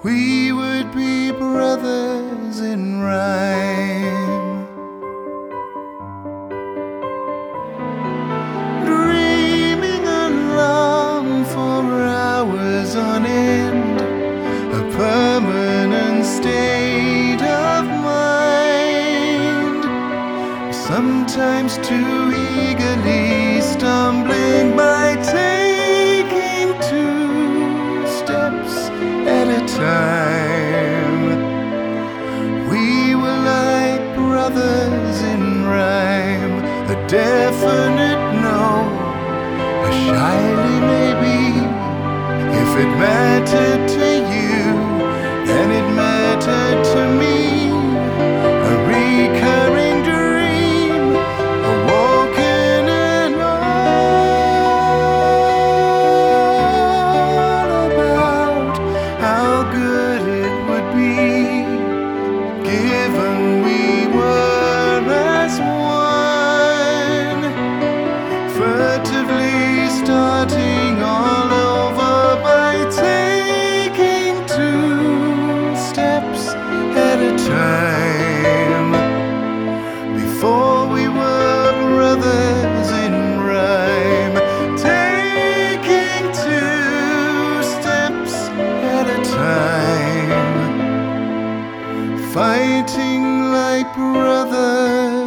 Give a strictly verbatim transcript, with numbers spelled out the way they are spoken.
we would be brothers in rhyme, dreaming along for hours on end, a permanent state of mind, sometimes too eagerly stumbling by, taking two steps at a time. We were like brothers in rhyme, a definite no, a shyly maybe. If it mattered to you, then it mattered to me. A recurring dream, awoken and all about how good it would be, given we were as one, furtively starting all over by taking two steps at a time. Before we were brothers in rhyme, taking two steps at a time, fighting like brothers.